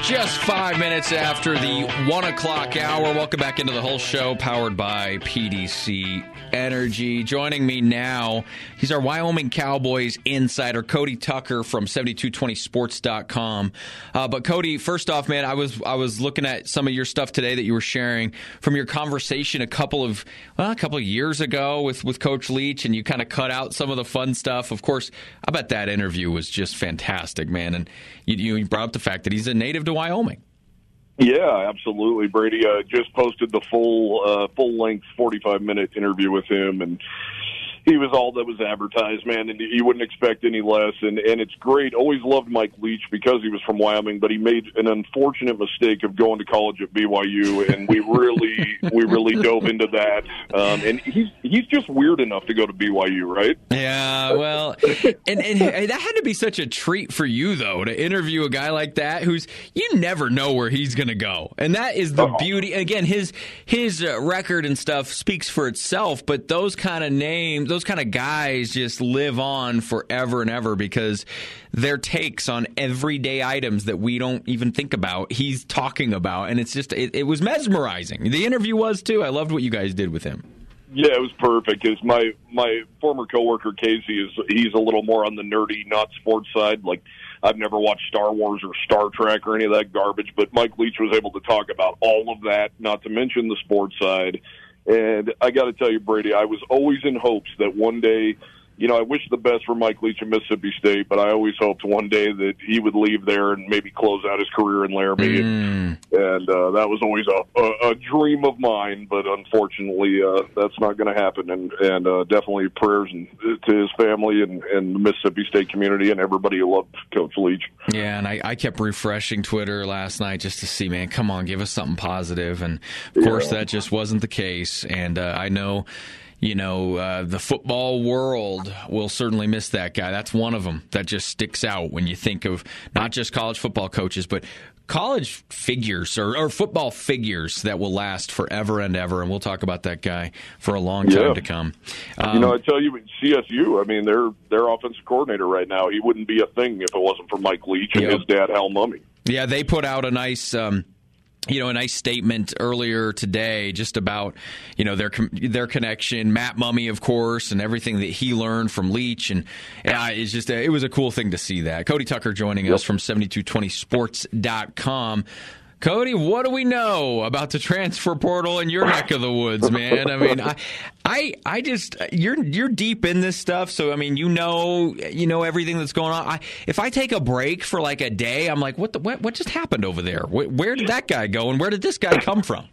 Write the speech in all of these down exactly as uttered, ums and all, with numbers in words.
Just five minutes after the one o'clock hour. Welcome back into the whole show, powered by P D C Energy. Joining me now, he's our Wyoming Cowboys insider, Cody Tucker from seventy-two twenty sports dot com. Uh, but Cody, first off, man, I was I was looking at some of your stuff today that you were sharing from your conversation a couple of well, a couple of years ago with, with Coach Leach, and you kind of cut out some of the fun stuff. Of course, I bet that interview was just fantastic, man. And you, you brought up the fact that he's a native to Wyoming. Yeah, absolutely, Brady. Uh, just posted the full uh, full length forty-five minute interview with him, and he was all that was advertised, man, and you wouldn't expect any less. And, and it's great. Always loved Mike Leach because he was from Wyoming, but he made an unfortunate mistake of going to college at B Y U, and we really we really dove into that. Um, and he's he's just weird enough to go to B Y U, right? Yeah, well, and, and that had to be such a treat for you, though, to interview a guy like that who's you never know where he's going to go, and that is the uh-huh. beauty. Again, his his uh, record and stuff speaks for itself, but those kind of names. Those kind of guys just live on forever and ever because their takes on everyday items that we don't even think about, he's talking about. And it's just, it, it was mesmerizing. The interview was too. I loved what you guys did with him. Yeah, it was perfect. Because my, my former coworker, Casey, is he's a little more on the nerdy, not sports side. Like, I've never watched Star Wars or Star Trek or any of that garbage. But Mike Leach was able to talk about all of that, not to mention the sports side. And I got to tell you, Brady, I was always in hopes that one day, you know, I wish the best for Mike Leach at Mississippi State, but I always hoped one day that he would leave there and maybe close out his career in Laramie. Mm. And, and uh, that was always a, a, a dream of mine, but unfortunately uh, that's not going to happen. And, and uh, definitely prayers and, to his family and, and the Mississippi State community and everybody who loved Coach Leach. Yeah, and I, I kept refreshing Twitter last night just to see, man, come on, give us something positive. And, of course, yeah. that just wasn't the case. And uh, I know... You know, uh, the football world will certainly miss that guy. That's one of them that just sticks out when you think of not just college football coaches, but college figures or, or football figures that will last forever and ever. And we'll talk about that guy for a long time yeah. to come. Um, you know, I tell you, C S U, I mean, they're their offensive coordinator right now. He wouldn't be a thing if it wasn't for Mike Leach and yep. his dad, Hal Mumme. Yeah, they put out a nice... Um, You know, a nice statement earlier today just about, you know, their their connection. Matt Mumme, of course, and everything that he learned from Leach. And uh, it's just a, it was a cool thing to see that. Cody Tucker joining yep. us from seventy-two twenty sports dot com. Cody, what do we know about the transfer portal in your neck of the woods, man? I mean, I, I, I just you're you're deep in this stuff, so I mean, you know, you know everything that's going on. I, if I take a break for like a day, I'm like, what the what, what just happened over there? Where, where did that guy go, and where did this guy come from?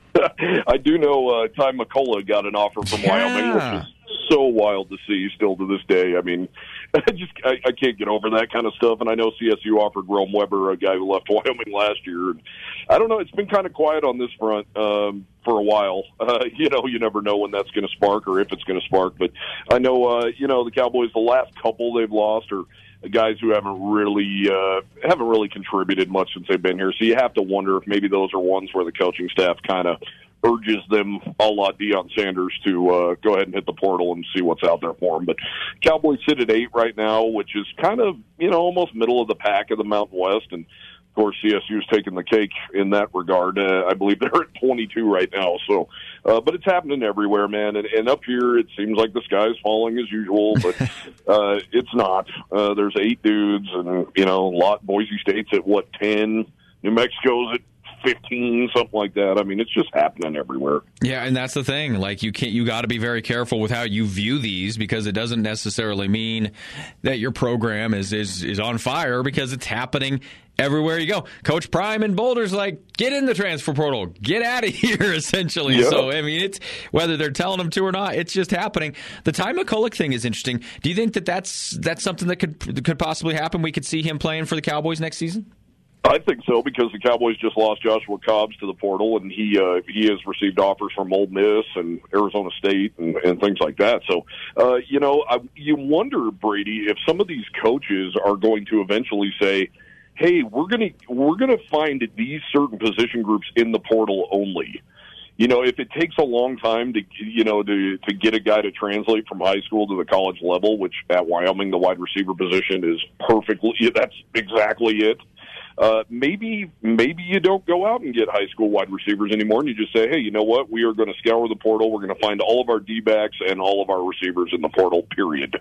I do know uh, Ty McCullough got an offer from yeah. Wyoming, which is so wild to see still to this day. I mean, I just I, I can't get over that kind of stuff. And I know C S U offered Rome Weber, a guy who left Wyoming last year. And I don't know. It's been kind of quiet on this front um, for a while. Uh, you know, you never know when that's going to spark or if it's going to spark. But I know, uh, you know, the Cowboys, the last couple they've lost are guys who haven't really uh, haven't really contributed much since they've been here. So you have to wonder if maybe those are ones where the coaching staff kind of urges them, a la Deion Sanders, to uh, go ahead and hit the portal and see what's out there for them. But Cowboys sit at eight right now, which is kind of, you know, almost middle of the pack of the Mountain West. And, of course, C S U's taking the cake in that regard. Uh, I believe they're at twenty-two right now. So, uh, but it's happening everywhere, man. And, and up here, it seems like the sky's falling as usual, but uh, it's not. Uh, there's eight dudes, and, you know, a lot. Boise State's at, what, ten? New Mexico's at fifteen, something like that. I mean, it's just happening everywhere. Yeah, and that's the thing. Like, you can't, you got to be very careful with how you view these, because it doesn't necessarily mean that your program is is, is on fire, because it's happening everywhere you go. Coach Prime in Boulder's like, get in the transfer portal, get out of here, essentially. Yeah. So, I mean, it's whether they're telling them to or not, it's just happening. The Ty McCullough thing is interesting. Do you think that that's that's something that could could possibly happen? We could see him playing for the Cowboys next season? I think so, because the Cowboys just lost Joshua Cobbs to the portal, and he uh, he has received offers from Ole Miss and Arizona State and, and things like that. So, uh, you know, I, you wonder, Brady, if some of these coaches are going to eventually say, "Hey, we're gonna we're gonna find these certain position groups in the portal only." You know, if it takes a long time to you know to to get a guy to translate from high school to the college level, which at Wyoming the wide receiver position is perfectly that's exactly it. Uh, maybe maybe you don't go out and get high school wide receivers anymore, and you just say, hey, you know what? We are going to scour the portal. We're going to find all of our D-backs and all of our receivers in the portal, period.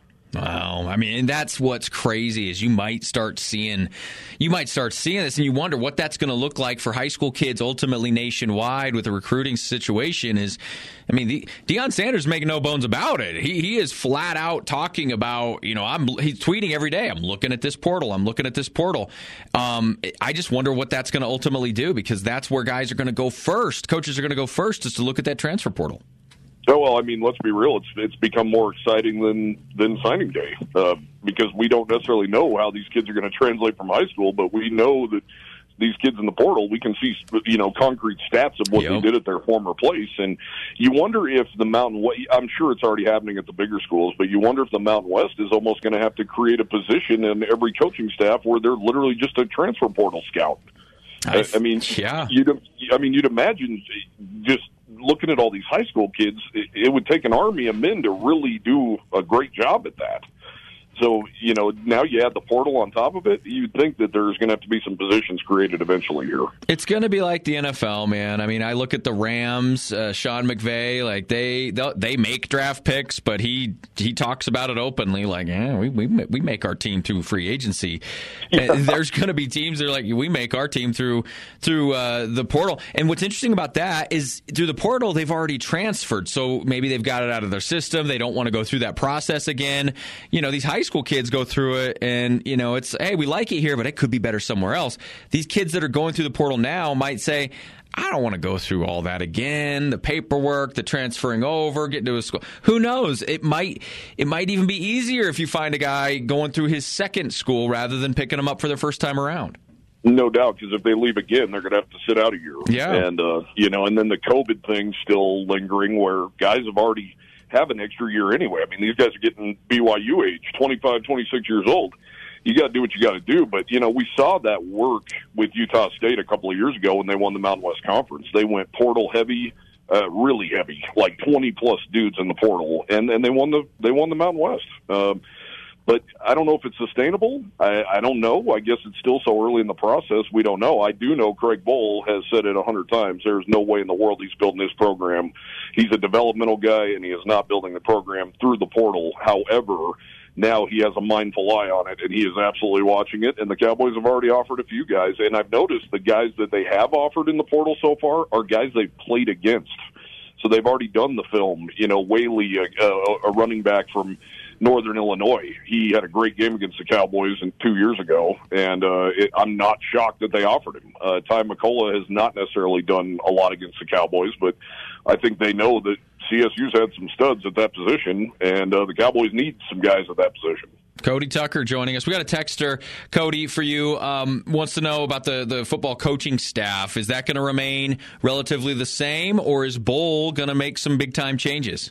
Wow. I mean, and that's what's crazy is you might start seeing you might start seeing this, and you wonder what that's going to look like for high school kids ultimately nationwide with the recruiting situation. Is, I mean, the, Deion Sanders making no bones about it. He he is flat out talking about, you know, I'm he's tweeting every day. I'm looking at this portal. I'm looking at this portal. Um, I just wonder what that's going to ultimately do, because that's where guys are going to go first. Coaches are going to go first is to look at that transfer portal. Oh, well, I mean, let's be real. It's it's become more exciting than, than signing day uh, because we don't necessarily know how these kids are going to translate from high school, but we know that these kids in the portal, we can see, you know, concrete stats of what yep. they did at their former place. And you wonder if the Mountain West, I'm sure it's already happening at the bigger schools, but you wonder if the Mountain West is almost going to have to create a position in every coaching staff where they're literally just a transfer portal scout. I, I mean, yeah. you'd, I mean, you'd imagine just looking at all these high school kids, it, it would take an army of men to really do a great job at that. So, you know, now you add the portal on top of it, you'd think that there's going to have to be some positions created eventually here. It's going to be like the N F L, man. I mean, I look at the Rams, uh, Sean McVay, like they they make draft picks, but he he talks about it openly, like, yeah, we we, we make our team through free agency. Yeah. And there's going to be teams that are like, we make our team through through uh, the portal. And what's interesting about that is through the portal, they've already transferred. So maybe they've got it out of their system. They don't want to go through that process again. You know, these high school kids go through it and, you know, it's, hey, we like it here, but it could be better somewhere else. These kids that are going through the portal now might say, I don't want to go through all that again, the paperwork, the transferring over, getting to a school. Who knows? It might it might even be easier if you find a guy going through his second school rather than picking him up for their first time around. No doubt, because if they leave again, they're going to have to sit out a year. Yeah. And, uh, you know, and then the COVID thing still lingering where guys have already have an extra year anyway. I mean, these guys are getting B Y U age, twenty-five, twenty-six years old. You got to do what you got to do. But, you know, we saw that work with Utah State a couple of years ago when they won the Mountain West Conference. They went portal heavy, uh, really heavy, like twenty-plus dudes in the portal, and, and they won the they won the Mountain West. Um, but I don't know if it's sustainable. I, I don't know. I guess it's still so early in the process. We don't know. I do know Craig Bohl has said it a hundred times. There's no way in the world he's building his program. He's a developmental guy, and he is not building the program through the portal. However, now he has a mindful eye on it, and he is absolutely watching it, and the Cowboys have already offered a few guys. And I've noticed the guys that they have offered in the portal so far are guys they've played against. So they've already done the film. You know, Whaley, a, a, a running back from Northern Illinois, he had a great game against the Cowboys in, two years ago, and uh, it, I'm not shocked that they offered him. Uh, Ty McCullough has not necessarily done a lot against the Cowboys, but I think they know that C S U's had some studs at that position, and uh, the Cowboys need some guys at that position. Cody Tucker joining us. We got a texter, Cody, for you. Um, wants to know about the, the football coaching staff. Is that going to remain relatively the same, or is Bohl going to make some big-time changes?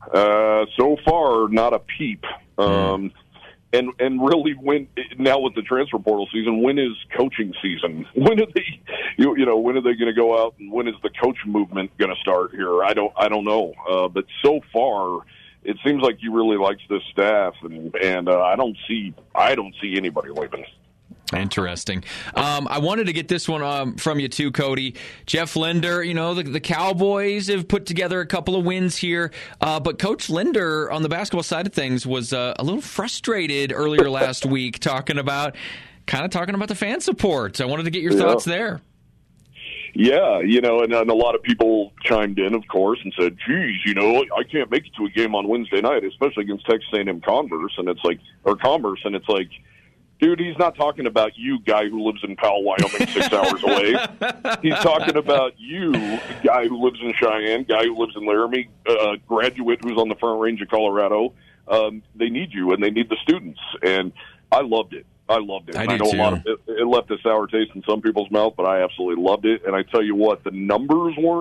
Uh, so far, not a peep. Um, mm. And and really, when now with the transfer portal season, when is coaching season? When are they, you, you know, when are they going to go out, and when is the coach movement going to start here? I don't I don't know. Uh, but so far, it seems like he really likes this staff, and and uh, I don't see I don't see anybody leaving. Interesting. Um, I wanted to get this one um, from you too, Cody. Jeff Linder, you know, the, the Cowboys have put together a couple of wins here, uh, but Coach Linder on the basketball side of things was uh, a little frustrated earlier last week, talking about kind of talking about the fan support. I wanted to get your yeah. thoughts there. Yeah, you know, and, and a lot of people chimed in, of course, and said, geez, you know, I can't make it to a game on Wednesday night, especially against Texas A and M Converse, and it's like, or Commerce, and it's like, dude, he's not talking about you, guy who lives in Powell, Wyoming, six hours away. He's talking about you, guy who lives in Cheyenne, guy who lives in Laramie, uh, graduate who's on the Front Range of Colorado. Um, they need you, and they need the students. And I loved it. I loved it. I, I know too. a lot of it, it left a sour taste in some people's mouth, but I absolutely loved it. And I tell you what, the numbers weren't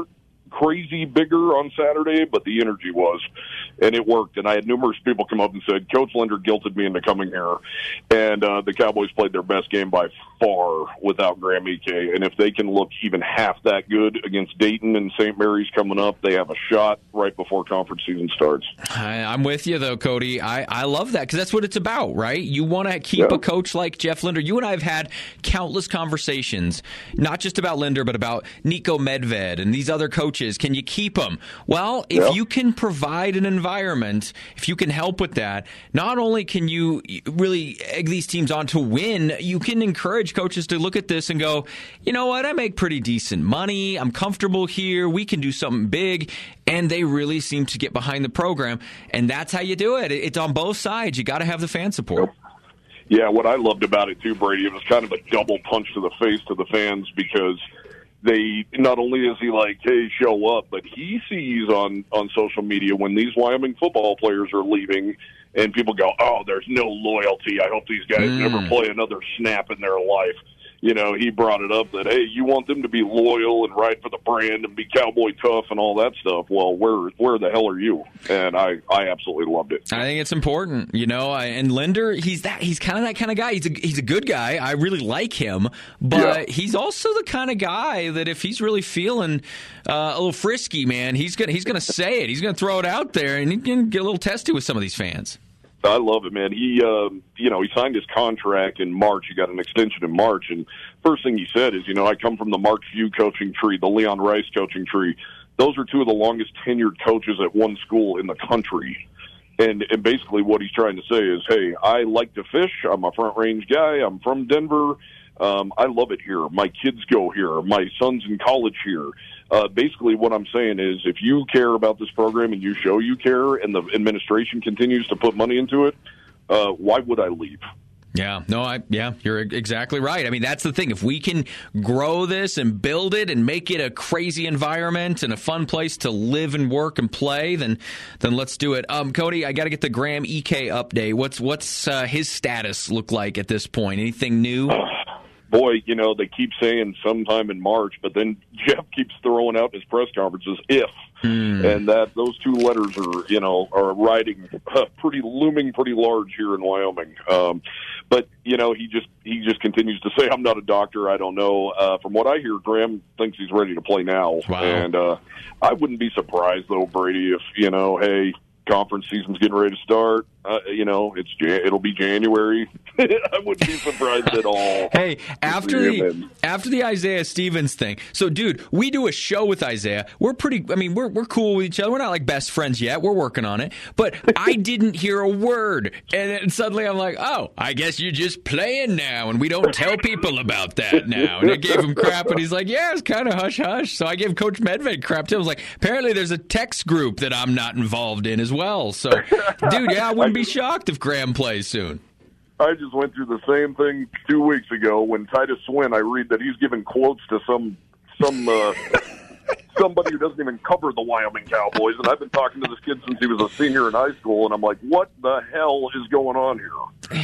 crazy bigger on Saturday, but the energy was, and it worked. And I had numerous people come up and said, Coach Linder guilted me into coming here. And uh, the Cowboys played their best game by far without Graham Ike. And if they can look even half that good against Dayton and Saint Mary's coming up, they have a shot right before conference season starts. I, I'm with you, though, Cody. I, I love that because that's what it's about, right? You want to keep yeah. a coach like Jeff Linder. You and I have had countless conversations, not just about Linder, but about Nico Medved and these other coaches. Can you keep them? Well, if yeah. you can provide an environment, if you can help with that, not only can you really egg these teams on to win, you can encourage coaches to look at this and go, you know what, I make pretty decent money. I'm comfortable here. We can do something big. And they really seem to get behind the program. And that's how you do it. It's on both sides. You got to have the fan support. Yeah, what I loved about it, too, Brady, it was kind of a double punch to the face to the fans because they not only is he like, hey, show up, but he sees on, on social media when these Wyoming football players are leaving and people go, oh, there's no loyalty. I hope these guys mm. never play another snap in their life. You know, he brought it up that, hey, you want them to be loyal and ride for the brand and be cowboy tough and all that stuff. Well, where where the hell are you? And I, I absolutely loved it. I think it's important, you know. And Linder, he's that he's kind of that kind of guy. He's a he's a good guy. I really like him, but yeah. he's also the kind of guy that if he's really feeling uh, a little frisky, man, he's gonna he's gonna say it. He's gonna throw it out there, and he can get a little testy with some of these fans. I love it, man. He, uh, you know, he signed his contract in March. He got an extension in March, and first thing he said is, you know, I come from the Mark Few coaching tree, the Leon Rice coaching tree. Those are two of the longest tenured coaches at one school in the country. And, and basically what he's trying to say is, hey, I like to fish. I'm a front range guy. I'm from Denver. Um, I love it here. My kids go here. My son's in college here. Uh, basically what I'm saying is if you care about this program and you show you care and the administration continues to put money into it, uh, why would I leave? Yeah, no, I yeah, you're exactly right. I mean, that's the thing. If we can grow this and build it and make it a crazy environment and a fun place to live and work and play, then then let's do it. Um, Cody, I got to get the Graham Ike update. What's what's uh, his status look like at this point? Anything new? Boy, you know, they keep saying sometime in March, but then Jeff keeps throwing out in his press conferences if. Mm. And that those two letters are, you know, are riding uh, pretty looming pretty large here in Wyoming. Um, but, you know, he just he just continues to say, I'm not a doctor. I don't know. Uh, from what I hear, Graham thinks he's ready to play now. Wow. And uh, I wouldn't be surprised, though, Brady, if, you know, hey, conference season's getting ready to start. Uh, you know, it's it'll be January. I wouldn't be surprised at all. Hey, after the after the Isaiah Stevens thing. So, dude, we do a show with Isaiah. We're pretty. I mean, we're we're cool with each other. We're not like best friends yet. We're working on it. But I didn't hear a word, and then suddenly I'm like, oh, I guess you're just playing now, and we don't tell people about that now. And I gave him crap, and he's like, yeah, it's kind of hush hush. So I gave Coach Medved crap too. I was like, apparently there's a text group that I'm not involved in as well. So, dude, yeah, I wouldn't be shocked if Graham plays soon. I just went through the same thing two weeks ago when Titus Swin, I read that he's giving quotes to some some uh, somebody who doesn't even cover the Wyoming Cowboys. And I've been talking to this kid since he was a senior in high school, and I'm like, what the hell is going on here?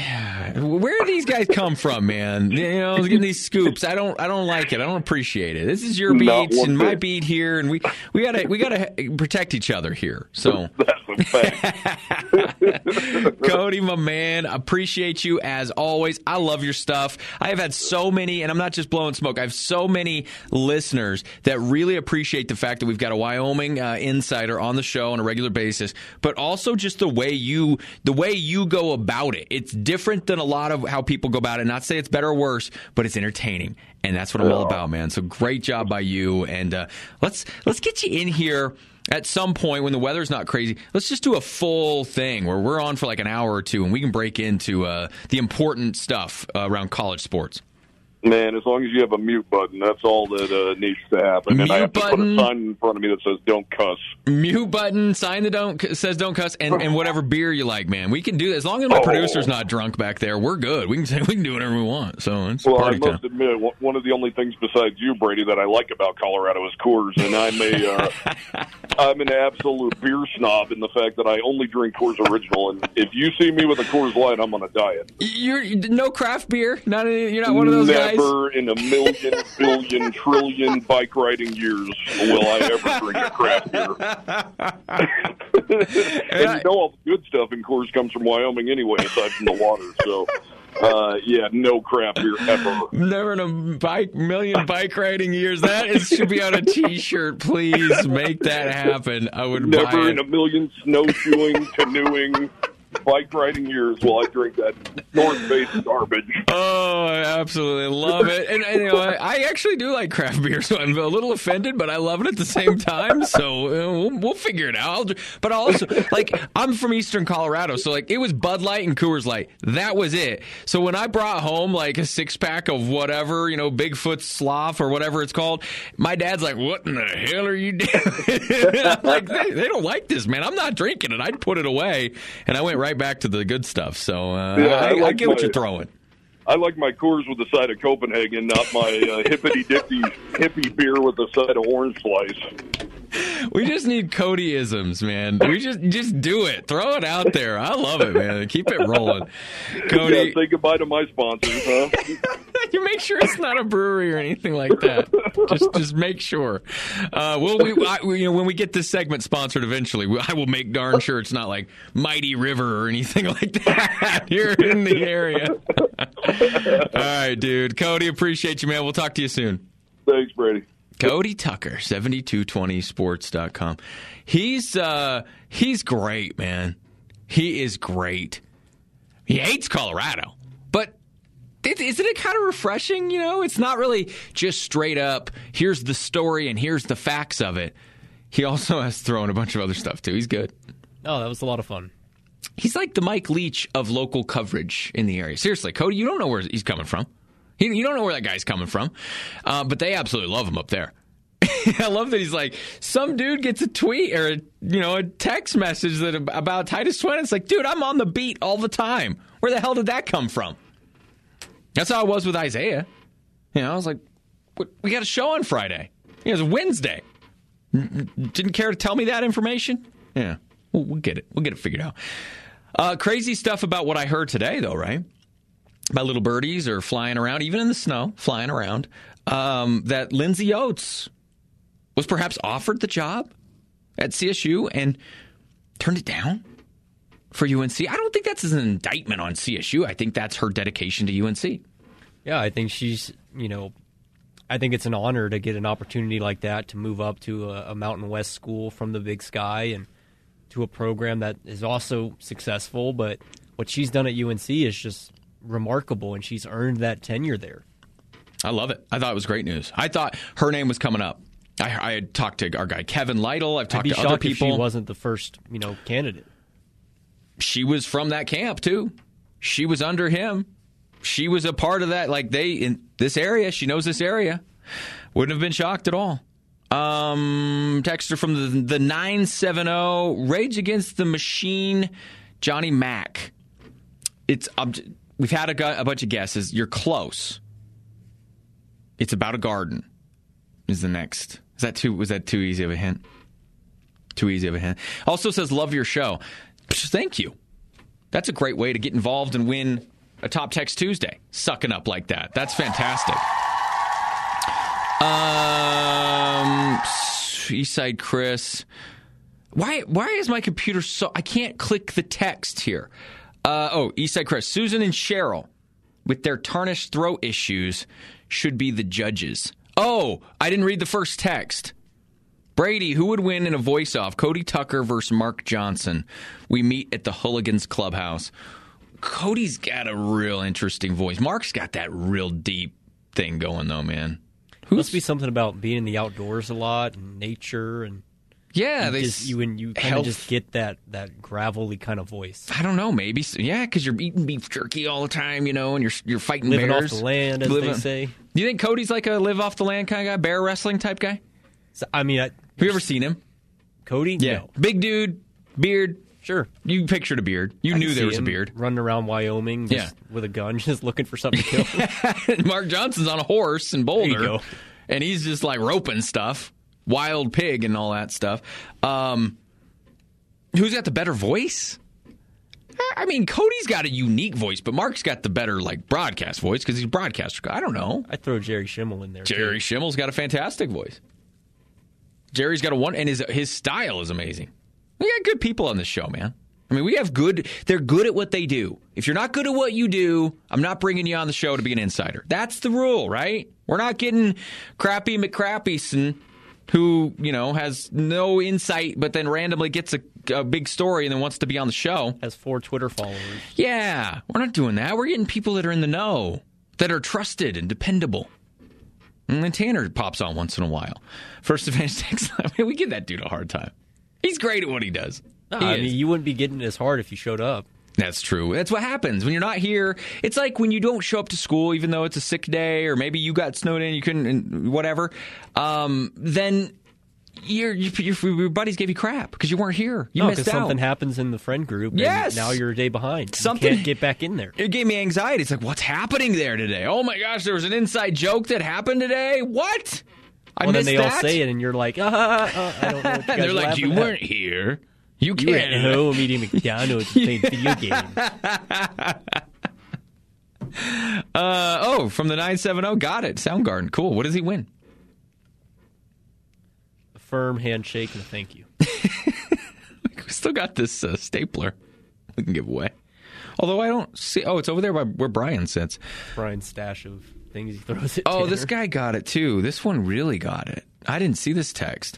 Where do these guys come from, man? You know, getting these scoops. I don't I don't like it. I don't appreciate it. This is your beat and my beat here, and we, we gotta we gotta protect each other here. So that's a fact. Cody, my man, appreciate you as always. I love your stuff. I have had so many, and I'm not just blowing smoke. I have so many listeners that really appreciate the fact that we've got a Wyoming uh, insider on the show on a regular basis, but also just the way you the way you go about it. It's different than a lot of how people go about it. Not to say it's better or worse, but it's entertaining, and that's what I'm all about, man. So great job by you, and uh, let's let's get you in here at some point when the weather's not crazy. Let's just do a full thing where we're on for like an hour or two, and we can break into uh, the important stuff uh, around college sports. Man, as long as you have a mute button, that's all that uh, needs to happen. Mute and I have button, to put a sign in front of me that says "Don't cuss." Mute button, sign that don't says "Don't cuss," and, and whatever beer you like, man. We can do that as long as my oh. producer's not drunk back there. We're good. We can say we can do whatever we want. So it's well, party I must time. admit, one of the only things besides you, Brady, that I like about Colorado is Coors, and I'm a uh, I'm an absolute beer snob in the fact that I only drink Coors Original. And if you see me with a Coors Light, I'm on a diet. You're no craft beer. Not any, you're not one of those Never. guys. guys. Never in a million, billion, trillion bike riding years will I ever drink a craft beer. And you know all the good stuff in Coors comes from Wyoming anyway, aside from the water. So, uh, yeah, no craft beer ever. Never in a bike million bike riding years. That is, should be on a T-shirt. Please make that happen. I would Never buy it. in a million snowshoeing, canoeing, bike riding years will I drink that North Face garbage. Oh, I absolutely love it. And, and you know, I, I actually do like craft beer, so I'm a little offended, but I love it at the same time. So uh, we'll, we'll figure it out. I'll, but also, like, I'm from Eastern Colorado, so like it was Bud Light and Coors Light. That was it. So when I brought home like a six pack of whatever, you know, Bigfoot Slough or whatever it's called, my dad's like, "What in the hell are you doing?" I'm like, they, they don't like this, man. I'm not drinking it. I'd put it away, and I went right back to the good stuff. So uh, Yeah, I, I like I get what my- you're throwing. I like my Coors with the side of Copenhagen, not my uh, hippity-dippy hippie beer with the side of orange slice. We just need Cody-isms, man. We just just do it. Throw it out there. I love it, man. Keep it rolling. Cody, Yeah, say goodbye to my sponsors, huh? you make sure it's not a brewery or anything like that. Just just make sure. Uh, well, we, I, we, you know, when we get this segment sponsored eventually, we, I will make darn sure it's not like Mighty River or anything like that here in the area. All right, dude. Cody, appreciate you, man. We'll talk to you soon. Thanks, Brady. Cody Tucker, seventy-two twenty sports dot com. He's uh, he's great, man. He is great. He hates Colorado, but it, isn't it kind of refreshing? You know, it's not really just straight up, here's the story and here's the facts of it. He also has thrown a bunch of other stuff, too. He's good. Oh, that was a lot of fun. He's like the Mike Leach of local coverage in the area. Seriously, Cody, you don't know where he's coming from. He, you don't know where that guy's coming from. Uh, but they absolutely love him up there. I love that he's like, some dude gets a tweet or, a, you know, a text message that about Titus Twin. It's like, dude, I'm on the beat all the time. Where the hell did that come from? That's how it was with Isaiah. You know, I was like, we got a show on Friday. It was Wednesday. Didn't care to tell me that information? Yeah, we'll, we'll get it. We'll get it figured out. Uh, crazy stuff about what I heard today, though, right? My little birdies are flying around, even in the snow, flying around. Um, that Lindsay Oates was perhaps offered the job at C S U and turned it down for U N C. I don't think that's an indictment on C S U. I think that's her dedication to U N C. Yeah, I think she's, you know, I think it's an honor to get an opportunity like that to move up to a, a Mountain West school from the Big Sky and to a program that is also successful. But what she's done at U N C is just remarkable, and she's earned that tenure there. I love it. I thought it was great news. I thought her name was coming up. I, I had talked to our guy Kevin Lytle. I've talked I'd be to shocked other people. If she wasn't the first, you know, candidate. She was from that camp too. She was under him. She was a part of that. Like they in this area, she knows this area. Wouldn't have been shocked at all. Um, texter from the the nine seven zero Rage Against the Machine, Johnny Mack. It's um, we've had a, a bunch of guesses. You're close. It's about a garden. Is the next? Is that too? Was that too easy of a hint? Too easy of a hint. Also says love your show. Thank you. That's a great way to get involved and win a Top Text Tuesday. Sucking up like that. That's fantastic. Um, Eastside Chris. Why? Why is my computer so? I can't click the text here. Uh, oh, Eastside Chris. Susan and Cheryl, with their tarnished throat issues, should be the judges. Oh, I didn't read the first text. Brady, who would win in a voice-off? Cody Tucker versus Mark Johnson. We meet at the Hooligans Clubhouse. Cody's got a real interesting voice. Mark's got that real deep thing going, though, man. Who's, Must be something about being in the outdoors a lot and nature and yeah, you they just, you and you kind of just get that that gravelly kind of voice. I don't know, maybe yeah, because you're eating beef jerky all the time, you know, and you're you're fighting living bears. off the land, as living, they say. Do you think Cody's like a live off the land kind of guy, bear wrestling type guy? So, I mean, I, have you ever seen him? Cody? Yeah, no. Big dude, beard. Sure. You pictured a beard. You I knew there was a beard. Running around Wyoming just yeah. with a gun, just looking for something to kill. Mark Johnson's on a horse in Boulder. There you go. And he's just like roping stuff. Wild pig and all that stuff. Um, who's got the better voice? I mean, Cody's got a unique voice, but Mark's got the better like broadcast voice because he's a broadcaster. I don't know. I'd throw Jerry Schimmel in there. Jerry too. Schimmel's got a fantastic voice. Jerry's got a one, and his his style is amazing. We got good people on this show, man. I mean, we have good. They're good at what they do. If you're not good at what you do, I'm not bringing you on the show to be an insider. That's the rule, right? We're not getting Crappy McCrappyson, who, you know, has no insight, but then randomly gets a, a big story and then wants to be on the show. Has four Twitter followers. Yeah, we're not doing that. We're getting people that are in the know, that are trusted and dependable. And then Tanner pops on once in a while. First Advantage text, I mean, we give that dude a hard time. He's great at what he does. No, he I is. mean, you wouldn't be getting it as hard if you showed up. That's true. That's what happens when you're not here. It's like when you don't show up to school, even though it's a sick day, or maybe you got snowed in, you couldn't, whatever. Um, then your, your your buddies gave you crap because you weren't here. You no, missed out. because something happens in the friend group. Yes. And now you're a day behind. Something, you can't get back in there. It gave me anxiety. It's like, what's happening there today? Oh my gosh, there was an inside joke that happened today. What? I well, missed then they that? all say it, and you're like, uh, uh, I don't know what you guys They're are like, laughing you at. weren't here. You You were can't. at home eating McDonald's playing video games. Uh, oh, from the nine seven zero. Got it. Soundgarden. Cool. What does he win? A firm handshake and a thank you. We still got this uh, stapler we can give away. Although I don't see. Oh, it's over there by where Brian sits. Brian's stash of things he throws at Oh, Tanner. this guy got it too. This one really got it. I didn't see this text.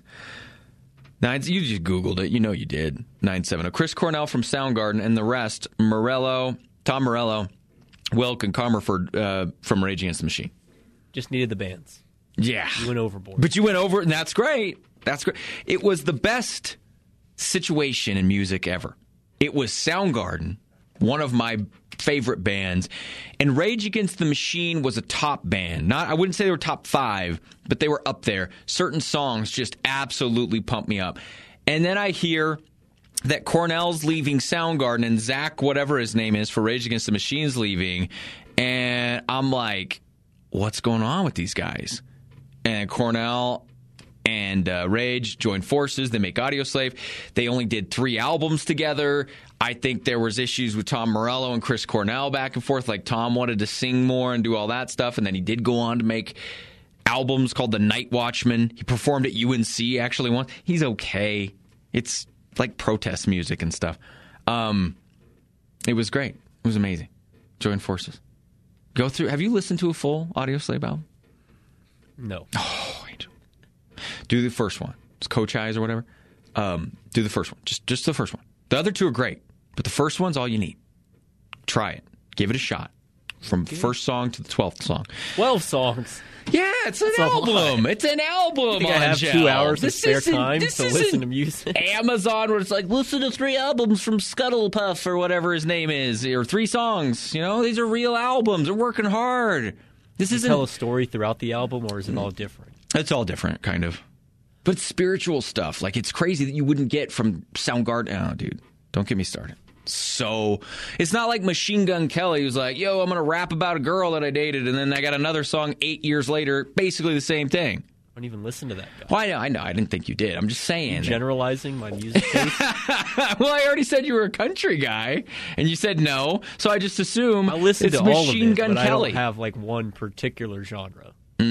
Nine, you just Googled it. You know you did. nine seven zero. Chris Cornell from Soundgarden and the rest, Morello, Tom Morello, Wilk, and Comerford uh, from Rage Against the Machine. Just needed the bands. Yeah. You went overboard. But you went over it, and that's great. That's great. It was the best situation in music ever. It was Soundgarden, one of my favorite bands, and Rage Against the Machine was a top band. Not, I wouldn't say they were top five, but they were up there. Certain songs just absolutely pumped me up. And then I hear that Cornell's leaving Soundgarden and Zach, whatever his name is, for Rage Against the Machine's leaving, and I'm like, what's going on with these guys? And Cornell and uh, Rage joined forces. They make Audioslave. They only did three albums together. I think there was issues with Tom Morello and Chris Cornell back and forth. Like Tom wanted to sing more and do all that stuff, and then he did go on to make albums called The Night Watchman. He performed at U N C actually once. He's okay. It's like protest music and stuff. Um, it was great. It was amazing. Join forces. Go through. Have you listened to a full Audioslave album? No. Oh, Angel. Do the first one. It's Coach Eyes or whatever. Um, do the first one. Just just the first one. The other two are great, but the first one's all you need. Try it. Give it a shot. From Okay. first song to the twelfth song. Twelve songs. Yeah, it's an That's a album. lot. It's an album. I think I on have Shell. two hours This of spare isn't- time this to isn't listen to music. Amazon, where it's like, listen to three albums from Scuttlepuff or whatever his name is, or three songs. You know, these are real albums. They're working hard. This Does it isn't. tell a story throughout the album, or is it all different? It's all different, kind of. But it's spiritual stuff. Like, it's crazy that you wouldn't get from Soundgarden. Oh, dude, don't get me started. So, it's not like Machine Gun Kelly who's like, yo, I'm going to rap about a girl that I dated, and then I got another song eight years later, basically the same thing. I don't even listen to that guy. Well, I know, I know. I didn't think you did. I'm just saying. Generalizing my music taste. Well, I already said you were a country guy, and you said no, so I just assume I listen it's to all Machine of it, Gun but Kelly. I don't have like one particular genre.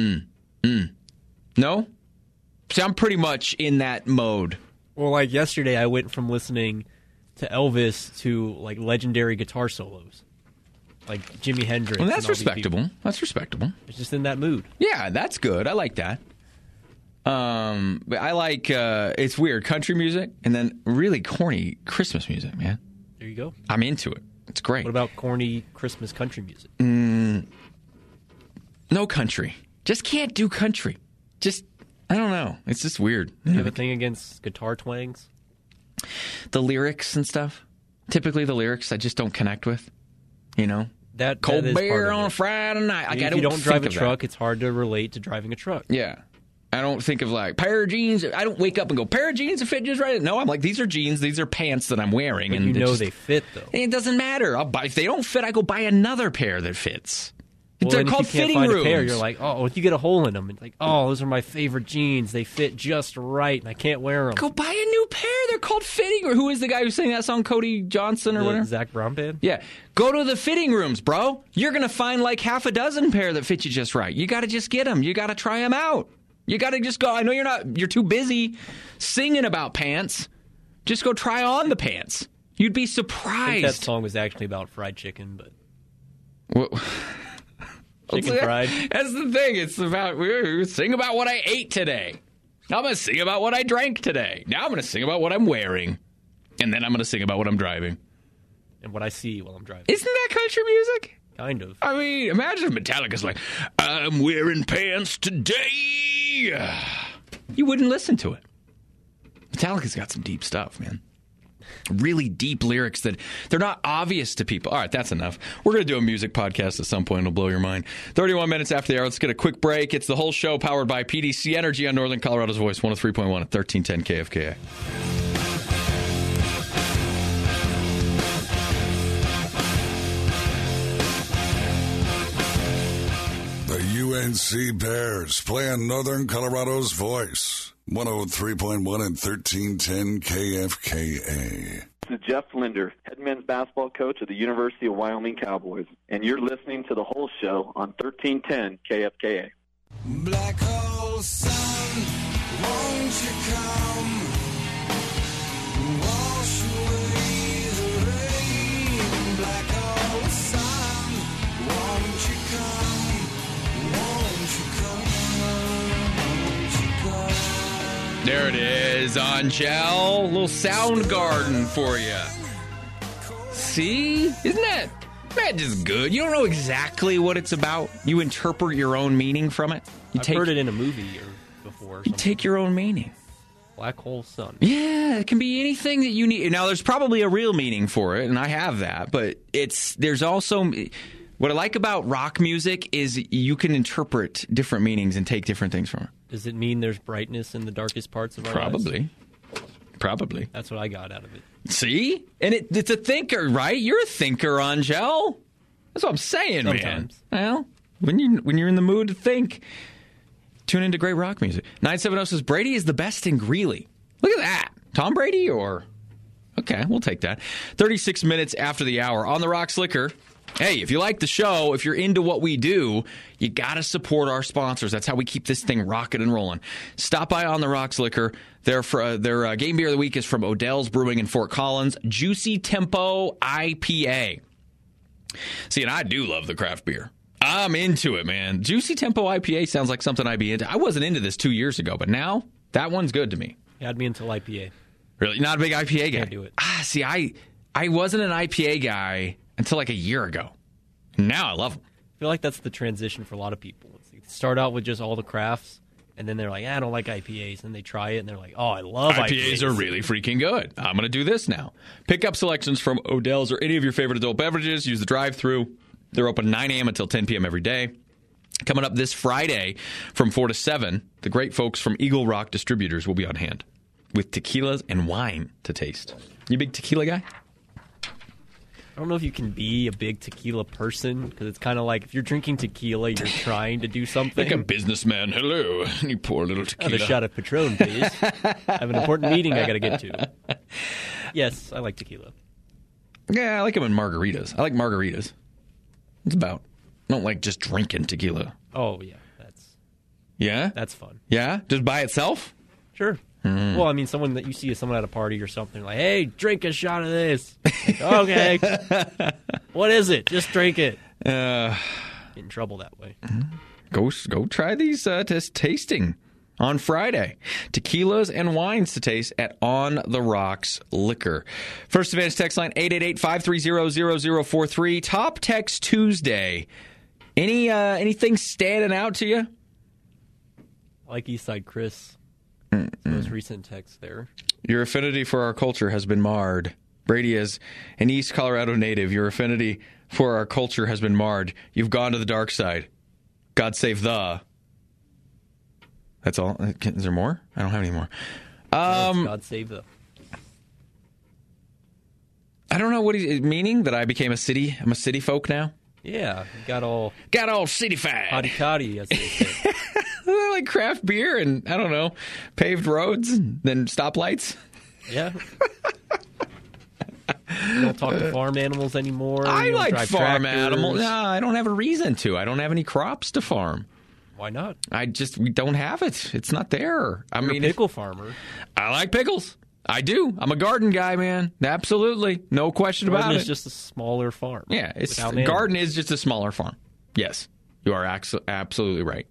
No? See, I'm pretty much in that mode. Well, like yesterday, I went from listening to Elvis to like legendary guitar solos, like Jimi Hendrix. Well, and that's all these people. respectable. That's respectable. It's just in that mood. Yeah, that's good. I like that. Um, but I like, uh, it's weird, country music, and then really corny Christmas music, man. There you go. I'm into it. It's great. What about corny Christmas country music? No country. Just can't do country. Just, I don't know. It's just weird. Do you have a thing against guitar twangs? The lyrics and stuff. Typically, the lyrics I just don't connect with. You know, That cold that is part beer of on it. a Friday night. Like, I if don't you don't think drive a of that. truck, it's hard to relate to driving a truck. Yeah. I don't think of like pair of jeans. I don't wake up and go pair of jeans that fit just right. No, I'm like, these are jeans. These are pants that I'm wearing, But and you it know just- they fit though. It doesn't matter. I'll buy if they don't fit. I go buy another pair that fits. Well, They're and called if you can't fitting find rooms. a pair, you're like, oh, if you get a hole in them, it's like, oh, those are my favorite jeans. They fit just right, and I can't wear them. Go buy a new pair. They're called fitting fitting room. Who is the guy who sang that song? Cody Johnson or The whatever? Zach Brown Band? Yeah. Go to the fitting rooms, bro. You're going to find like half a dozen pair that fit you just right. You got to just get them. You got to try them out. You got to just go. I know you're not, you're too busy singing about pants. Just go try on the pants. You'd be surprised. I think that song was actually about fried chicken, but. Well, chicken fried. That's the thing. It's about, we sing about what I ate today. Now I'm going to sing about what I drank today. Now I'm going to sing about what I'm wearing. And then I'm going to sing about what I'm driving. And what I see while I'm driving. Isn't that country music? Kind of. I mean, imagine if Metallica's like, I'm wearing pants today. You wouldn't listen to it. Metallica's got some deep stuff, man. Really deep lyrics that they're not obvious to people. All right, that's enough. We're going to do a music podcast at some point. It'll blow your mind. thirty-one minutes after the hour. Let's get a quick break. It's the whole show powered by P D C Energy on Northern Colorado's Voice, one oh three point one at thirteen ten K F K A. The U N C Bears playing Northern Colorado's Voice. one oh three point one and thirteen ten K F K A. This is Jeff Linder, head men's basketball coach of the University of Wyoming Cowboys, and you're listening to the whole show on thirteen ten K F K A. Black hole sun, won't you come? Wash away the rain. Black hole sun, won't you come? Won't you come? Won't you come? There it is, Angel. A little Soundgarden for you. See? Isn't that, that just good? You don't know exactly what it's about. You interpret your own meaning from it. You I've take, heard it in a movie or before. Or you take your own meaning. Black hole sun. Yeah, it can be anything that you need. Now, there's probably a real meaning for it, and I have that. But it's there's also... What I like about rock music is you can interpret different meanings and take different things from it. Does it mean there's brightness in the darkest parts of our Probably. lives? Probably. That's what I got out of it. See? And it, it's a thinker, right? You're a thinker, Angel. That's what I'm saying, Sometimes. man. Well, when, you, when you're in the mood to think, tune into great rock music. nine seven zero says, Brady is the best in Greeley. Look at that. Tom Brady or... Okay, we'll take that. thirty-six minutes after the hour on the Rocks Liquor. Hey, if you like the show, if you're into what we do, you got to support our sponsors. That's how we keep this thing rocking and rolling. Stop by On the Rocks Liquor. Their, uh, their uh, game beer of the week is from Odell's Brewing in Fort Collins, Juicy Tempo I P A. See, and I do love the craft beer. I'm into it, man. Juicy Tempo I P A sounds like something I'd be into. I wasn't into this two years ago, but now that one's good to me. You had me until I P A. Really? Not a big I P A guy? Can't do it. Ah, see, I, I wasn't an I P A guy until like a year ago. Now I love them. I feel like that's the transition for a lot of people. They start out with just all the crafts, and then they're like, I don't like I P As. And they try it, and they're like, oh, I love I P As. I P As are really freaking good. I'm going to do this now. Pick up selections from Odell's or any of your favorite adult beverages. Use the drive-thru. They're open nine a.m. until ten p.m. every day. Coming up this Friday from four to seven, the great folks from Eagle Rock Distributors will be on hand with tequilas and wine to taste. You a big tequila guy? I don't know if you can be a big tequila person, because it's kind of like if you're drinking tequila, you're trying to do something. Like a businessman. Hello. You pour a little tequila. Have a shot of Patron, please. I have an important meeting I got to get to. Yes, I like tequila. Yeah, I like them in margaritas. I like margaritas. It's about. I don't like just drinking tequila. Oh, yeah. That's Yeah? that's fun. Yeah? Just by itself? Sure. Mm. Well, I mean, someone that you see someone at a party or something, like, hey, drink a shot of this. Like, okay. What is it? Just drink it. Uh, Get in trouble that way. Go go try these uh, t- tasting on Friday. Tequilas and wines to taste at On the Rocks Liquor. First Advantage text line eight eight eight, five three zero, zero zero four three. Top Text Tuesday. Any uh, anything standing out to you? I like Eastside Chris. Most recent text there. Your affinity for our culture has been marred. Brady is an East Colorado native. Your affinity for our culture has been marred. You've gone to the dark side. God save the. That's all. Is there more? I don't have any more. Um, God save the. I don't know what he's meaning, that I became a city. I'm a city folk now. Yeah, you got all Got all city-fied. hotty-toddy, as they say. Like craft beer and, I don't know, paved roads and then stoplights. Yeah. You don't talk to farm animals anymore. I you don't like drive farm tractors. animals. No, I don't have a reason to. I don't have any crops to farm. Why not? I just we don't have it. It's not there. I You're mean, a pickle farmer. I like pickles. I do. I'm a garden guy, man. Absolutely, no question Garden about is it. just a smaller farm. Yeah, it's without animals. garden is just a smaller farm. Yes, you are ac- absolutely right.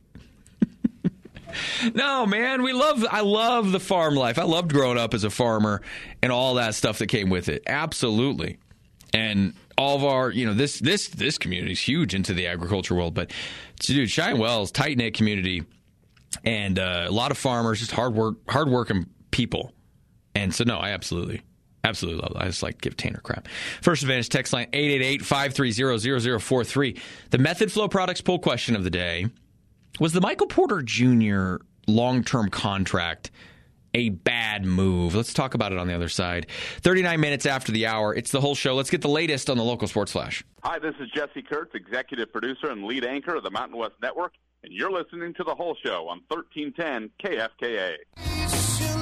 No, man, we love. I love the farm life. I loved growing up as a farmer and all that stuff that came with it. Absolutely, and all of our, you know, this this this community is huge into the agriculture world. But, dude, Cheyenne Wells, tight knit community, and uh, a lot of farmers, just hard work, hard working people. And so, no, I absolutely, absolutely love it. I just like to give Tanner crap. First Advantage text line eight eight eight, five three zero, zero zero four three. The Method Flow Products poll question of the day: was the Michael Porter Junior long-term contract a bad move? Let's talk about it on the other side. thirty-nine minutes after the hour. It's the whole show. Let's get the latest on the local sports flash. Hi, this is Jesse Kurtz, executive producer and lead anchor of the Mountain West Network, and you're listening to the whole show on thirteen ten K F K A.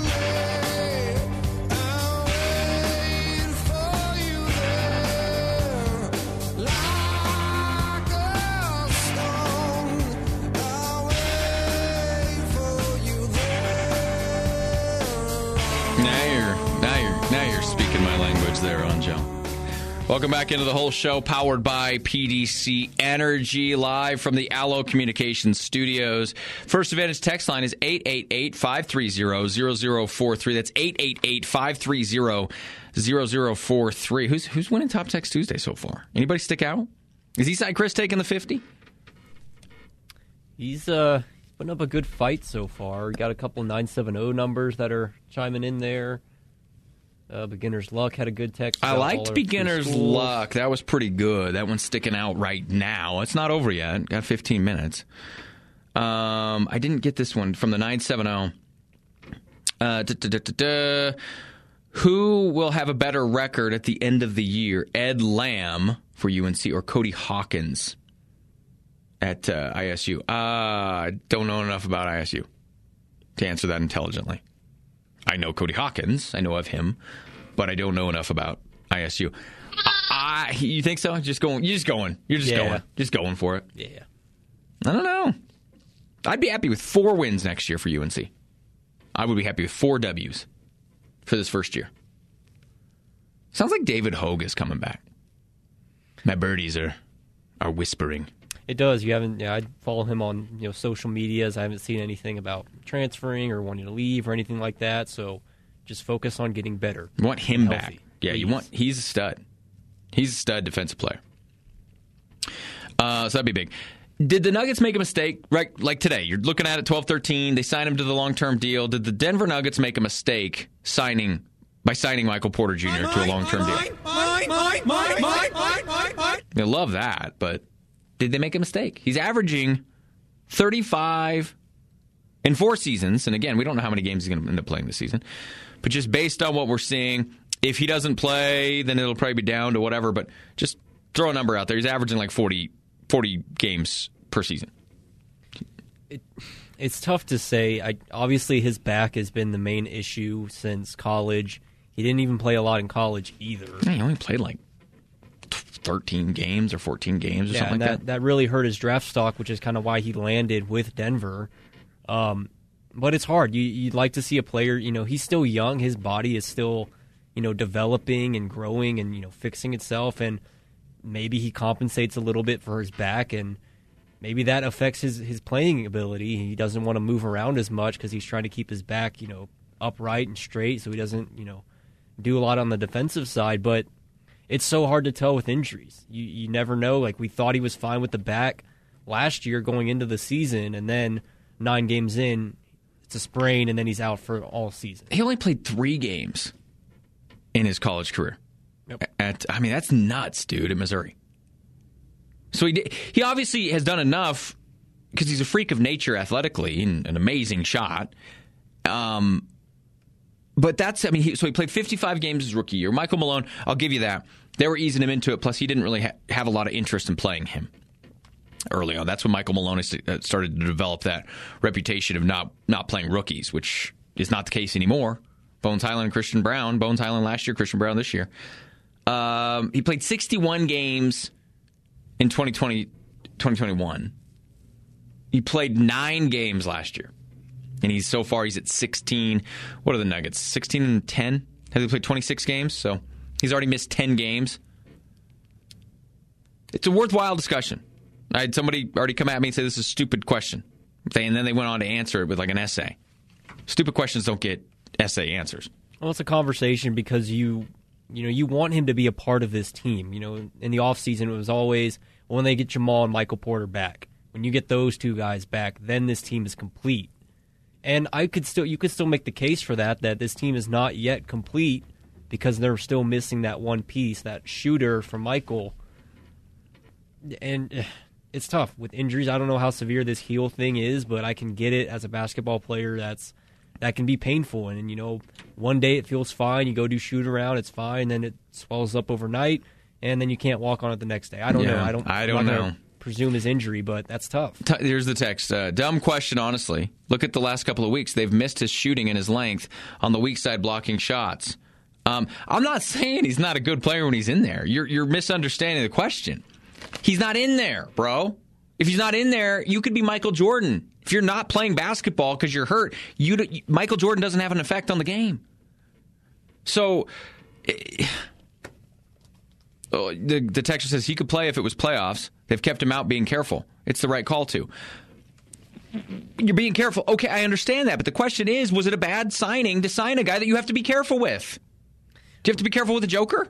Now you're, now you're, now you're speaking my language there, Angel. Welcome back into the whole show, powered by P D C Energy, live from the Allo Communications Studios. First Advantage text line is eight eight eight, five three zero, zero zero four three. That's eight eight eight, five three zero, zero zero four three. Who's who's winning Top Text Tuesday so far? Anybody stick out? Is Eastside Chris taking the fifty? He's uh putting up a good fight so far. We got a couple nine seven zero numbers that are chiming in there. Uh, Beginner's Luck had a good text. I about all liked our Beginner's schools. Luck. That was pretty good. That one's sticking out right now. It's not over yet. Got fifteen minutes. Um, I didn't get this one from the nine seven zero. Uh, da, da, da, da, da. Who will have a better record at the end of the year? Ed Lamb for U N C or Cody Hawkins at uh, I S U? Uh, I don't know enough about I S U to answer that intelligently. I know Cody Hawkins. I know of him, but I don't know enough about I S U. I, I, you think so? Just going. You're just going. You're just Yeah. going. Just going for it. Yeah. I don't know. I'd be happy with four wins next year for U N C. I would be happy with four W's for this first year. Sounds like David Hogue is coming back. My birdies are are whispering. It does. You haven't. Yeah, I follow him on you know social medias. I haven't seen anything about transferring or wanting to leave or anything like that. So just focus on getting better. You want him Healthy, back. Yeah, you please. want. He's a stud. He's a stud defensive player. Uh, so that'd be big. Did the Nuggets make a mistake? Right, like today, you're looking at it, twelve thirteen. They signed him to the long-term deal. Did the Denver Nuggets make a mistake signing by signing Michael Porter Junior to a long-term deal? They love that, but did they make a mistake? He's averaging thirty-five in four seasons, and again, we don't know how many games he's going to end up playing this season. But just based on what we're seeing, if he doesn't play, then it'll probably be down to whatever. But just throw a number out there. He's averaging like forty, forty games per season. It, it's tough to say. I, obviously, his back has been the main issue since college. He didn't even play a lot in college either. Yeah, he only played like thirteen games or fourteen games or Yeah, something and like that, that. that really hurt his draft stock, which is kind of why he landed with Denver. Um, but it's hard. You, you'd like to see a player, you know, he's still young. His body is still, you know, developing and growing and, you know, fixing itself. And maybe he compensates a little bit for his back, and maybe that affects his, his playing ability. He doesn't want to move around as much because he's trying to keep his back, you know, upright and straight so he doesn't, you know, do a lot on the defensive side. But it's so hard to tell with injuries. You you never know. Like, we thought he was fine with the back last year going into the season, and then nine games in, it's a sprain, and then he's out for all season. He only played three games in his college career. Yep. At, I mean, that's nuts, dude, at Missouri. So he did, he obviously has done enough because he's a freak of nature athletically and an amazing shot. Um, but that's, I mean, he, so he played fifty-five games his rookie year. Michael Malone, I'll give you that. They were easing him into it. Plus, he didn't really ha- have a lot of interest in playing him early on. That's when Michael Malone started to develop that reputation of not not playing rookies, which is not the case anymore. Bones Highland and Christian Brown. Bones Highland last year, Christian Brown this year. Um, he played sixty-one games in twenty twenty, twenty twenty-one. He played nine games last year. And he's so far, he's at sixteen. What are the Nuggets? sixteen and ten? Has he played twenty-six games? So he's already missed ten games. It's a worthwhile discussion. I had somebody already come at me and say this is a stupid question. And then they went on to answer it with like an essay. Stupid questions don't get essay answers. Well, it's a conversation because you you know, you want him to be a part of this team. You know, in the offseason, it was always well, when they get Jamal and Michael Porter back. When you get those two guys back, then this team is complete. And I could still, you could still make the case for that, that this team is not yet complete because they're still missing that one piece, that shooter from Michael. And it's tough with injuries. I don't know how severe this heel thing is, but I can get it as a basketball player. That's that can be painful. And, you know, one day it feels fine. You go do shoot around, it's fine. Then it swells up overnight, and then you can't walk on it the next day. I don't yeah, know. I don't. I don't know. Gonna presume his injury, but that's tough. Here's the text. Uh, dumb question, honestly. Look at the last couple of weeks. They've missed his shooting and his length on the weak side blocking shots. Um, I'm not saying he's not a good player when he's in there. You're, you're misunderstanding the question. He's not in there, bro. If he's not in there, you could be Michael Jordan. If you're not playing basketball because you're hurt, you, Michael Jordan doesn't have an effect on the game. So... It, Oh, the, the texter says he could play if it was playoffs. They've kept him out being careful. It's the right call to. You're being careful. Okay, I understand that. But the question is, was it a bad signing to sign a guy that you have to be careful with? Do you have to be careful with the Joker?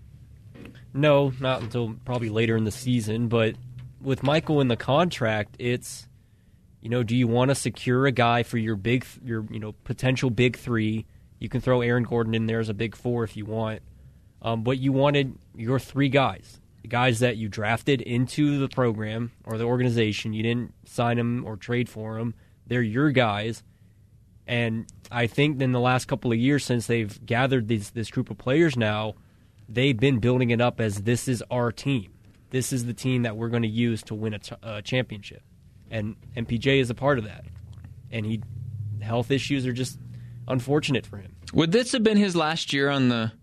No, not until probably later in the season. But with Michael in the contract, it's, you know, do you want to secure a guy for your big, your you know, potential big three? You can throw Aaron Gordon in there as a big four if you want. Um, but you wanted your three guys, the guys that you drafted into the program or the organization. You didn't sign them or trade for them. They're your guys. And I think in the last couple of years since they've gathered these, this group of players now, they've been building it up as this is our team. This is the team that we're going to use to win a, t- a championship. And M P J is a part of that. And he health issues are just unfortunate for him. Would this have been his last year on the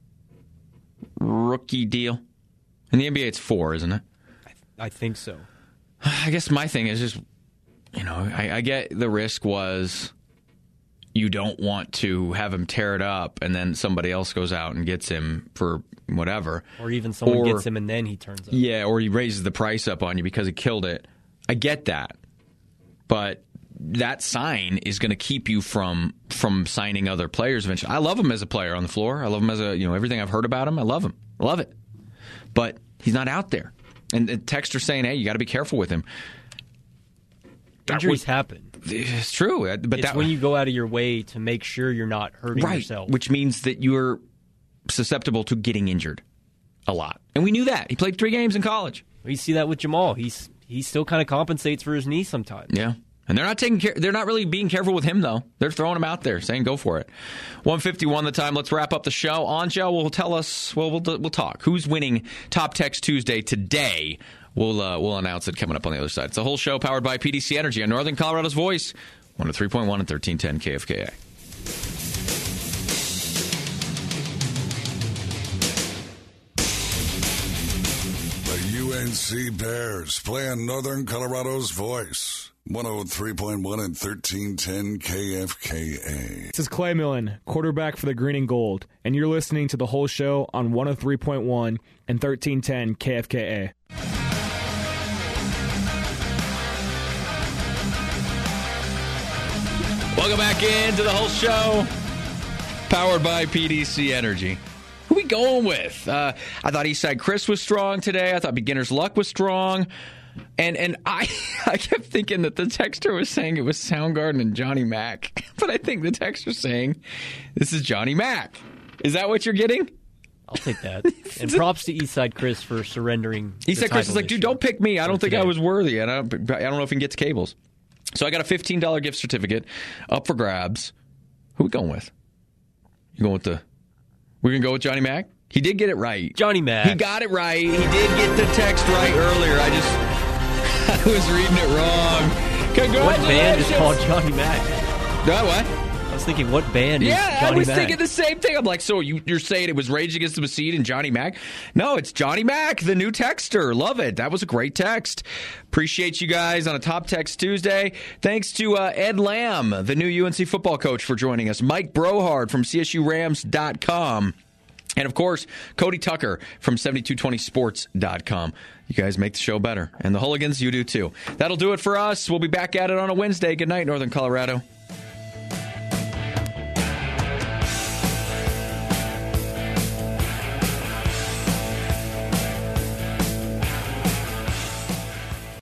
rookie deal? In the N B A, it's four, isn't it? I, th- I think so. I guess my thing is just, you know, I, I get the risk was you don't want to have him tear it up and then somebody else goes out and gets him for whatever. Or even someone or, gets him and then he turns up. Yeah, or he raises the price up on you because he killed it. I get that. But that sign is going to keep you from from signing other players eventually. I love him as a player on the floor. I love him as a, you know, everything I've heard about him. I love him. I love it. But he's not out there. And the texter saying, hey, you got to be careful with him. Injuries was, happen. It's true. But it's that, when you go out of your way to make sure you're not hurting right, yourself. Which means that you're susceptible to getting injured a lot. And we knew that. He played three games in college. We see that with Jamal. He's he still kind of compensates for his knee sometimes. Yeah. And they're not taking care. They're not really being careful with him, though. They're throwing him out there, saying, "Go for it." one fifty-one the time. Let's wrap up the show. Anjo will tell us. Well, we'll we'll talk. Who's winning Top Text Tuesday today? We'll uh, we'll announce it coming up on the other side. It's a whole show powered by P D C Energy on Northern Colorado's Voice, one oh three point one and thirteen ten K F K A. U N C Bears playing Northern Colorado's Voice. one oh three point one and thirteen ten K F K A. This is Clay Millen, quarterback for the Green and Gold, and you're listening to the whole show on one oh three point one and thirteen ten K F K A. Welcome back into the whole show, powered by P D C Energy. Who we going with? Uh, I thought Eastside Chris was strong today. I thought Beginner's Luck was strong. And and I I kept thinking that the texter was saying it was Soundgarden and Johnny Mac. But I think the texter's saying this is Johnny Mac. Is that what you're getting? I'll take that. And props to Eastside Chris for surrendering. Eastside Chris is like, dude, don't pick me. I don't think today. I was worthy. And I don't, I don't know if he gets cables. So I got a fifteen dollars gift certificate up for grabs. Who we going with? You going with the... We're going to go with Johnny Mac? He did get it right. Johnny Mac. He got it right. He did get the text right earlier. I just... I was reading it wrong. Congratulations. What band is called Johnny Mac? Uh, what? I was thinking, what band Yeah, is Johnny I was Mac? thinking the same thing. I'm like, so you, you're saying it was Rage Against the Machine and Johnny Mac? No, it's Johnny Mac, the new texter. Love it. That was a great text. Appreciate you guys on a Top Text Tuesday. Thanks to uh, Ed Lamb, the new U N C football coach, for joining us. Mike Brohard from C S U Rams dot com. And, of course, Cody Tucker from seventy-two twenty sports dot com. You guys make the show better. And the Hooligans, you do too. That'll do it for us. We'll be back at it on a Wednesday. Good night, Northern Colorado.